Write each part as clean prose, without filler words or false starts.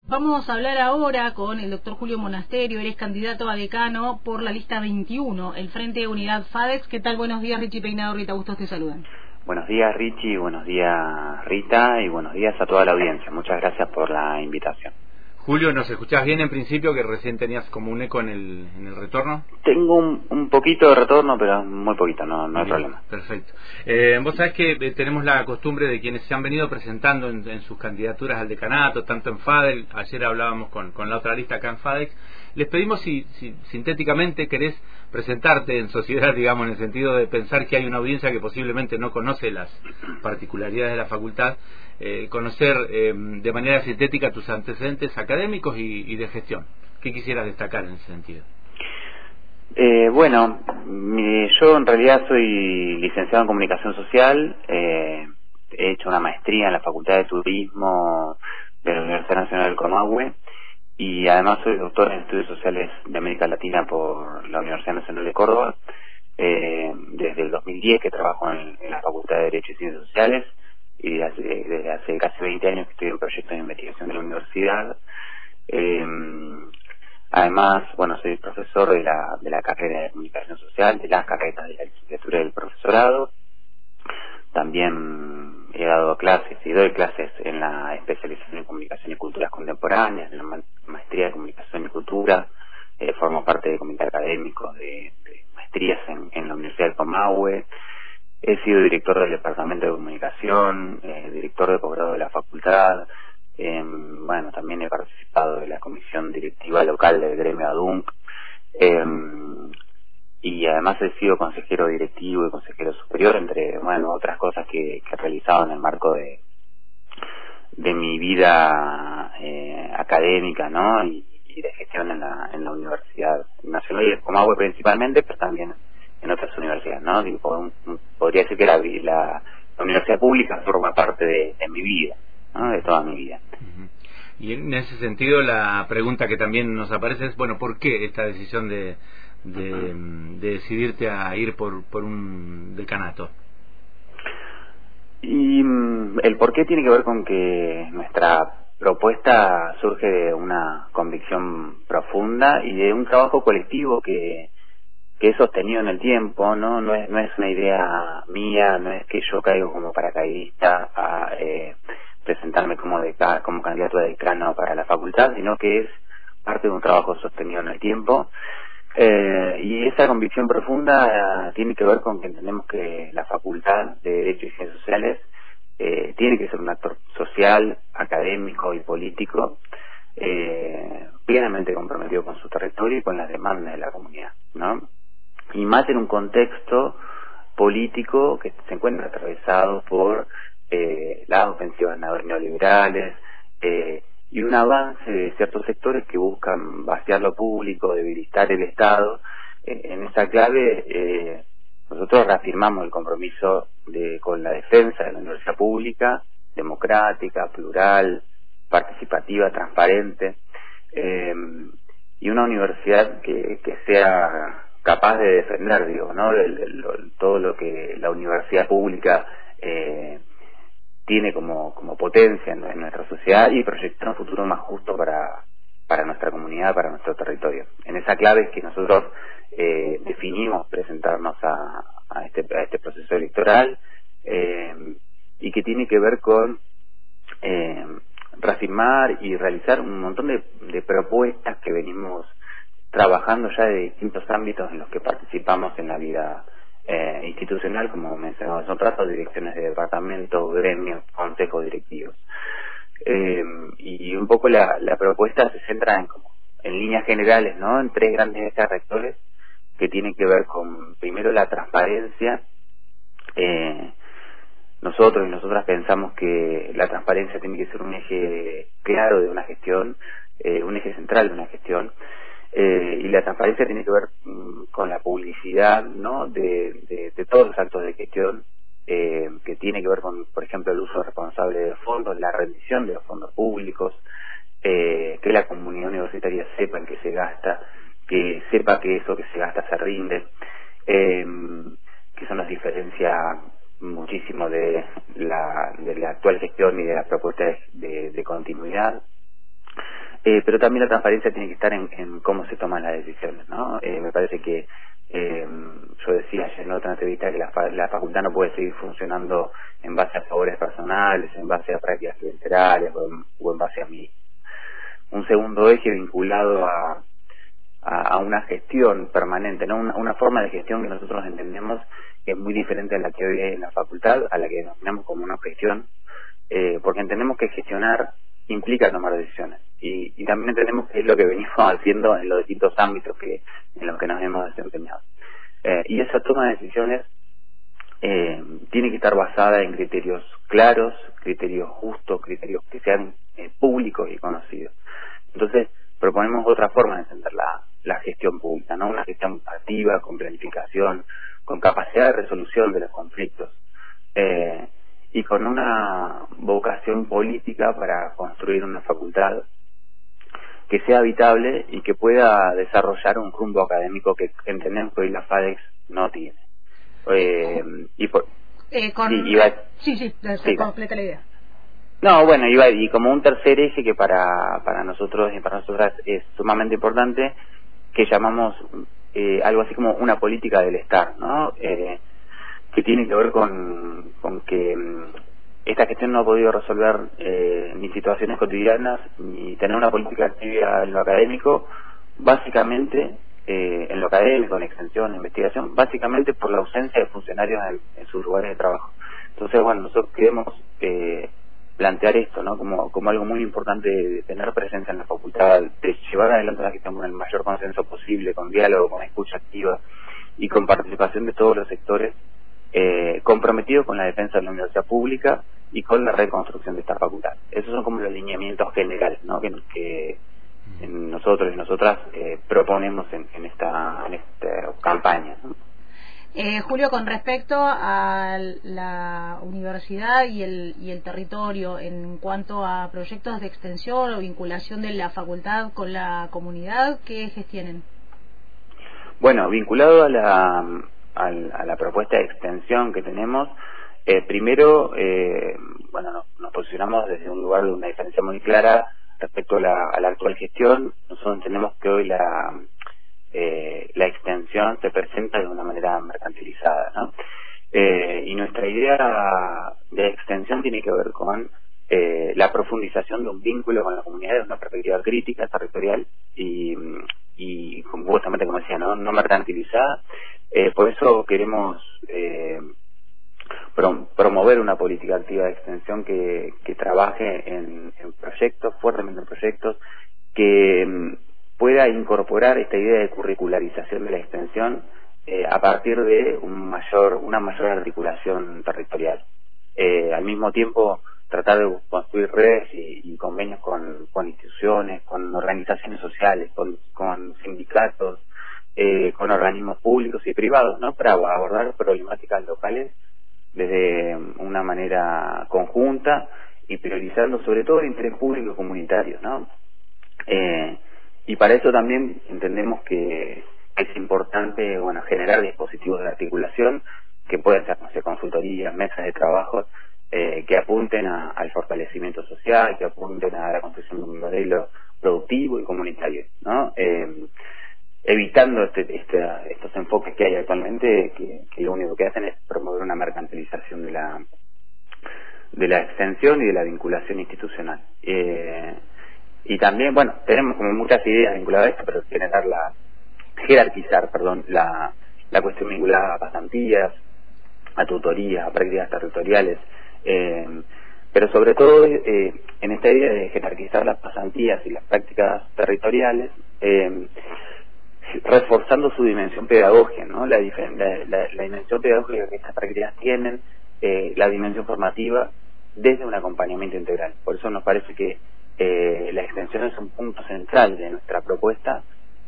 Vamos a hablar ahora con el doctor Julio Monasterio. Él es candidato a decano por la lista 21, el Frente Unidad FADEX. ¿Qué tal? Buenos días, Richie Peinado, Rita Bustos te saludan. Buenos días, Richie, buenos días, Rita, y buenos días a toda la audiencia. Muchas gracias por la invitación. Julio, ¿nos escuchás bien en principio, que recién tenías como un eco en el retorno? Tengo un poquito de retorno, pero muy poquito, no hay problema. Perfecto. Vos sabés que tenemos la costumbre de quienes se han venido presentando en sus candidaturas al decanato, tanto en FADEX, ayer hablábamos con la otra lista acá en FADEX, les pedimos si sintéticamente querés presentarte en sociedad, digamos, en el sentido de pensar que hay una audiencia que posiblemente no conoce las particularidades de la facultad, conocer de manera sintética tus antecedentes académicos y de gestión. ¿Qué quisieras destacar en ese sentido? Bueno, yo en realidad soy licenciado en Comunicación Social, he hecho una maestría en la Facultad de Turismo de la Universidad Nacional del Comahue y además soy doctor en Estudios Sociales de América Latina por la Universidad Nacional de Córdoba. Desde el 2010 que trabajo en la Facultad de Derecho y Ciencias Sociales y desde hace casi 20 años que estoy en proyectos de investigación de la universidad. Además, bueno, soy profesor de la carrera de Comunicación Social, de las carreras de la licenciatura del profesorado. También he dado clases y doy clases en la especialización en Comunicación y Culturas Contemporáneas, en la maestría de Comunicación y Cultura. Formo parte de comité académico de maestrías en la Universidad del Comahue. He sido director del Departamento de Comunicación, director de posgrado de la facultad. Bueno, también he participado de la comisión directiva local del gremio ADUNC. Y además he sido consejero directivo y consejero superior, entre otras cosas que he realizado en el marco de mi vida académica, ¿no? Y de gestión en la Universidad Nacional y de Comahue principalmente, pero también en otras universidades, ¿no? Podría decir que la universidad pública forma parte de mi vida, ¿no? De toda mi vida. Y en ese sentido la pregunta que también nos aparece es, bueno, ¿por qué esta decisión de decidirte a ir por un decanato? Y el por qué tiene que ver con que nuestra propuesta surge de una convicción profunda y de un trabajo colectivo que es sostenido en el tiempo, ¿no? No es una idea mía, no es que yo caigo como paracaidista a presentarme como candidato a decano para la facultad, sino que es parte de un trabajo sostenido en el tiempo. Y esa convicción profunda tiene que ver con que entendemos que la Facultad de Derecho y Ciencias Sociales tiene que ser un actor social, académico y político plenamente comprometido con su territorio y con las demandas de la comunidad, ¿no? Y más en un contexto político que se encuentra atravesado por las ofensivas neoliberales y un avance de ciertos sectores que buscan vaciar lo público, debilitar el Estado. En esa clave nosotros reafirmamos el compromiso con la defensa de la universidad pública, democrática, plural, participativa, transparente, y una universidad que sea capaz de defender, ¿no? Todo lo que la universidad pública tiene como potencia en nuestra sociedad y proyectar un futuro más justo para nuestra comunidad, para nuestro territorio. En esa clave es que nosotros definimos presentarnos a este proceso electoral y que tiene que ver con reafirmar y realizar un montón de propuestas que venimos trabajando ya de distintos ámbitos en los que participamos en la vida institucional, como mencionaba hace un rato, direcciones de departamento, gremios, consejos directivos. Y un poco la propuesta se centra en líneas generales, ¿no? En tres grandes ejes rectores que tienen que ver con, primero, la transparencia. Nosotros y nosotras pensamos que la transparencia tiene que ser un eje claro de una gestión, un eje central de una gestión. Y la transparencia tiene que ver con la publicidad, ¿no? de todos los actos de gestión, que tiene que ver con, por ejemplo, el uso responsable de fondos, la rendición de los fondos públicos, que la comunidad universitaria sepa en qué se gasta, que sepa que eso que se gasta se rinde, que eso nos diferencia muchísimo de la actual gestión y de las propuestas de continuidad. pero también la transparencia tiene que estar en cómo se toman las decisiones, ¿no? Me parece que yo decía ayer en otra entrevista que la facultad no puede seguir funcionando en base a favores personales, en base a prácticas clientelares o en base a mí. Un segundo eje vinculado a una gestión permanente, ¿no? Una forma de gestión que nosotros entendemos que es muy diferente a la que hoy hay en la facultad, a la que denominamos como una gestión, porque entendemos que gestionar implica tomar decisiones y también entendemos que es lo que venimos haciendo en los distintos ámbitos en los que nos hemos desempeñado. Y esa toma de decisiones tiene que estar basada en criterios claros, criterios justos, criterios que sean públicos y conocidos. Entonces proponemos otra forma de entender la gestión pública, ¿no? Una gestión activa, con planificación, con capacidad de resolución de los conflictos, y con una vocación política para construir una facultad que sea habitable y que pueda desarrollar un rumbo académico que entendemos que hoy la FADEX no tiene. Completa la idea. No, bueno, y como un tercer eje que para nosotros y para nosotras es sumamente importante, que llamamos algo así como una política del Estado, ¿no? Que tiene que ver con que esta gestión no ha podido resolver ni situaciones cotidianas ni tener una política activa en lo académico, básicamente en lo académico, en extensión, en investigación, básicamente por la ausencia de funcionarios en sus lugares de trabajo. Entonces, bueno, nosotros queremos plantear esto, ¿no? Como algo muy importante de tener presencia en la facultad, de llevar adelante la gestión con el mayor consenso posible, con diálogo, con escucha activa y con participación de todos los sectores, comprometidos con la defensa de la universidad pública y con la reconstrucción de esta facultad. Esos son como los lineamientos generales, ¿no? que nosotros y nosotras proponemos en esta campaña, ¿no? Julio, con respecto a la universidad y el territorio, en cuanto a proyectos de extensión o vinculación de la facultad con la comunidad, ¿qué ejes tienen? Bueno, vinculado a la propuesta de extensión que tenemos, primero, nos posicionamos desde un lugar de una diferencia muy clara respecto a la actual gestión. Nosotros entendemos que hoy la extensión se presenta de una manera mercantilizada, ¿no? Y nuestra idea de extensión tiene que ver con la profundización de un vínculo con la comunidad desde una perspectiva crítica, territorial y justamente, como decía, no mercantilizada. Por eso queremos promover una política activa de extensión que trabaje en proyectos, fuertemente en proyectos, que pueda incorporar esta idea de curricularización de la extensión a partir de una mayor articulación territorial. Al mismo tiempo, tratar de construir redes y convenios con instituciones, con organizaciones sociales, con sindicatos, con organismos públicos y privados, ¿no? Para abordar problemáticas locales desde una manera conjunta y priorizando sobre todo el interés público y comunitario, ¿no? Y para eso también entendemos que es importante, generar dispositivos de articulación que pueden ser, consultorías, mesas de trabajo, que apunten al fortalecimiento social, que apunten a la construcción de un modelo productivo y comunitario, ¿no? Evitando estos enfoques que hay actualmente, que lo único que hacen es promover una mercantilización de la extensión y de la vinculación institucional. Y también, tenemos como muchas ideas vinculadas a esto, pero jerarquizar la cuestión vinculada a pasantías, a tutorías, a prácticas territoriales, pero sobre todo en esta idea de jerarquizar las pasantías y las prácticas territoriales, reforzando su dimensión pedagógica, ¿no? La dimensión pedagógica que estas prácticas tienen, la dimensión formativa desde un acompañamiento integral. Por eso nos parece que la extensión es un punto central de nuestra propuesta,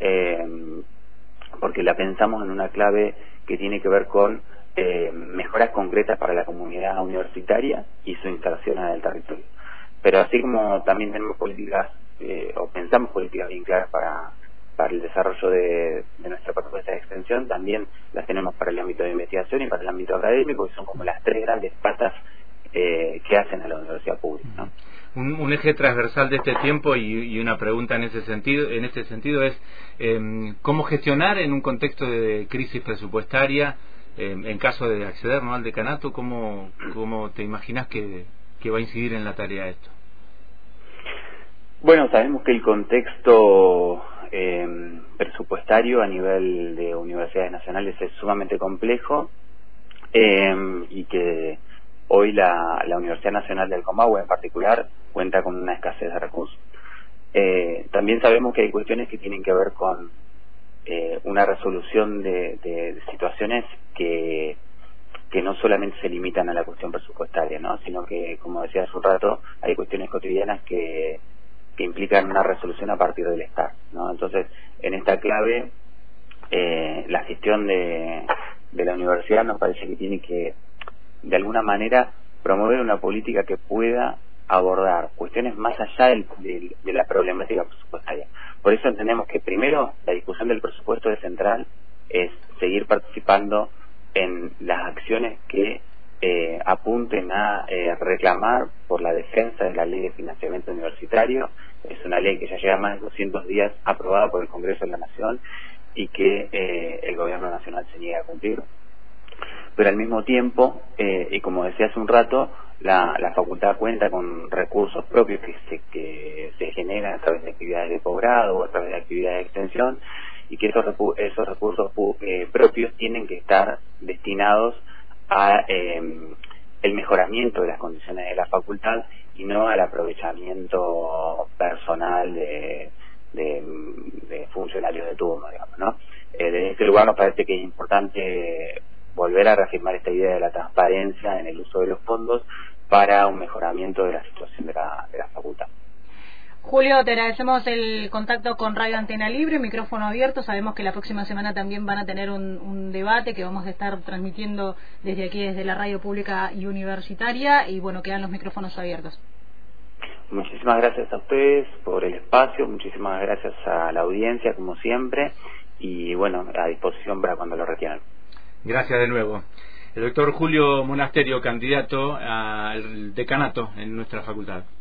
porque la pensamos en una clave que tiene que ver con mejoras concretas para la comunidad universitaria y su instalación en el territorio. Pero así como también tenemos políticas, o pensamos políticas bien claras para el desarrollo de nuestra propuesta de extensión, también las tenemos para el ámbito de investigación y para el ámbito académico, que son como las tres grandes patas que hacen a la universidad pública, ¿no? un eje transversal de este tiempo y una pregunta en ese sentido es cómo gestionar en un contexto de crisis presupuestaria en caso de acceder, ¿no?, al decanato. ¿Cómo te imaginas que va a incidir en la tarea esto? Bueno, sabemos que el contexto presupuestario a nivel de universidades nacionales es sumamente complejo y que hoy la Universidad Nacional del Comahue en particular cuenta con una escasez de recursos. También sabemos que hay cuestiones que tienen que ver con una resolución de situaciones que no solamente se limitan a la cuestión presupuestaria, ¿no?, sino que, como decía hace un rato, hay cuestiones cotidianas que implican una resolución a partir del Estado, ¿no? Entonces, en esta clave, la gestión de la universidad nos parece que tiene que, de alguna manera, promover una política que pueda abordar cuestiones más allá de la problemática presupuestaria. Por eso entendemos que, primero, la discusión del presupuesto es central, es seguir participando en las acciones que apunten a reclamar por la defensa de la ley de financiamiento universitario. Es una ley que ya lleva más de 200 días aprobada por el Congreso de la Nación y que el Gobierno Nacional se niega a cumplir. Pero al mismo tiempo, y como decía hace un rato, la facultad cuenta con recursos propios que se generan a través de actividades de posgrado o a través de actividades de extensión, y que esos recursos propios tienen que estar destinados a el mejoramiento de las condiciones de la facultad y no al aprovechamiento personal de funcionarios de turno, digamos, ¿no? Desde este lugar nos parece que es importante volver a reafirmar esta idea de la transparencia en el uso de los fondos para un mejoramiento de la situación de la facultad. Julio, te agradecemos el contacto con Radio Antena Libre, micrófono abierto. Sabemos que la próxima semana también van a tener un debate que vamos a estar transmitiendo desde aquí, desde la radio pública y universitaria, y bueno, quedan los micrófonos abiertos. Muchísimas gracias a ustedes por el espacio, muchísimas gracias a la audiencia, como siempre, y bueno, a disposición para cuando lo requieran. Gracias de nuevo. El doctor Julio Monasterio, candidato al decanato en nuestra facultad.